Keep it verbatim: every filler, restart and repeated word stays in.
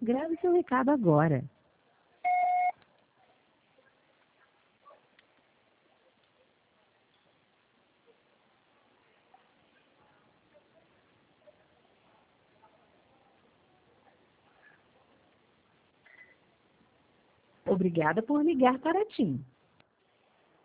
Grave seu recado agora. Obrigada por ligar para a TIM.